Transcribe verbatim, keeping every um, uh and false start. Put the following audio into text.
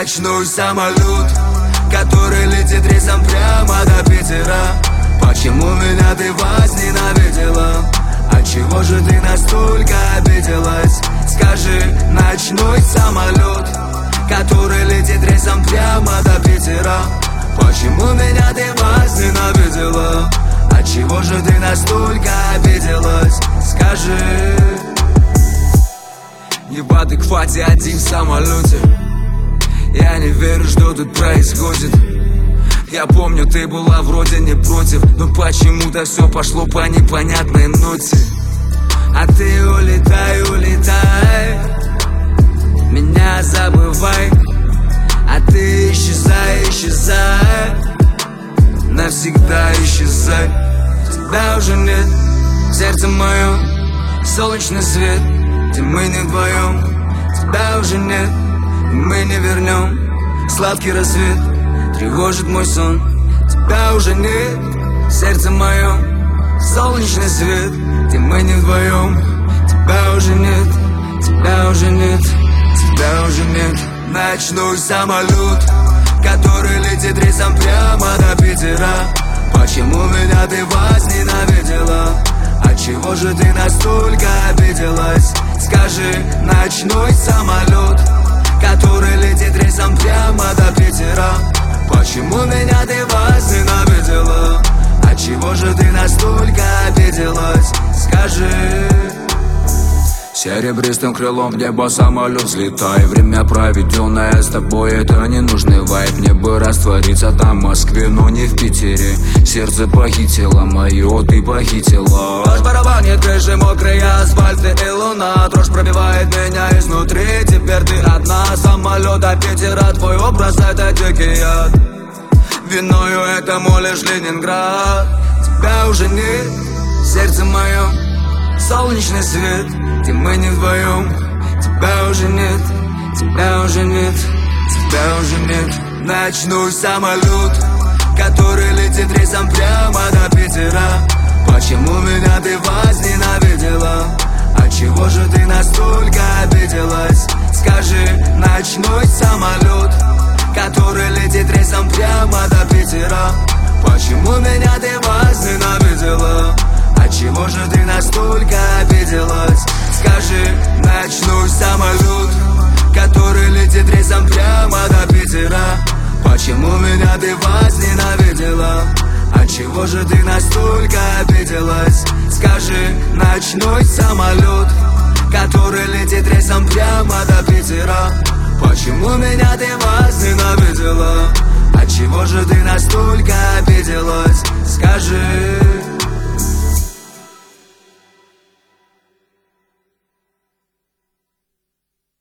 Ночной самолет, который летит рейсом прямо до Питера. Почему меня ты возненавидела? Отчего же ты настолько обиделась? Скажи, ночной самолет, который летит рейсом прямо до Питера. Почему меня ты возненавидела? Отчего же ты настолько обиделась? Скажи. Не в адеквате один в самолете. Я не верю, что тут происходит. Я помню, ты была вроде не против, но почему-то все пошло по непонятной ноте. А ты улетай, улетай, меня забывай. А ты исчезай, исчезай, навсегда исчезай. Тебя уже нет в сердце моем, солнечный свет, где мы не вдвоем. Тебя уже нет, и мы не вернем. Сладкий рассвет тревожит мой сон. Тебя уже нет в сердце моем, солнечный свет, где мы не вдвоем. Тебя уже нет, тебя уже нет, тебя уже нет. Ночной самолет, который летит рейсом прямо до Питера. Почему меня ты возненавидела? Отчего же ты настолько обиделась? Скажи, ночной самолет, который летит рейсом прямо до Питера. Почему меня ты возненавидела? Отчего же ты настолько обиделась? Скажи. Серебристым крылом в небо самолет взлетай. Время, проведенное с тобой, это ненужный вайб. Мне бы раствориться там в Москве, но не в Питере. Сердце похитило мое, ты похитила. Аж барабанит крыши, мокрые асфальты и луна. Дрожь пробивает меня изнутри. Теперь ты одна, самолет до Питера. Твой образ — это дикий яд. Виною этому лишь Ленинград. Тебя уже нет в сердце моем, солнечный свет, где мы не вдвоем. Тебя уже нет, тебя уже нет, тебя уже нет. Ночной самолет, который летит рейсом прямо до Питера. Почему меня ты возненавидела? Отчего же ты настолько обиделась? Скажи, ночной самолет, который летит рейсом прямо до Питера. Почему меня ты возненавидела? Отчего же ты настолько обиделась? Скажи, ночной самолет, который летит рейсом прямо до Питера. Почему меня ты возненавидела? Отчего же ты настолько обиделась? Скажи, ночной самолет, который летит рейсом прямо до Питера. Почему меня ты возненавидела? Отчего же ты настолько обиделась? Скажи.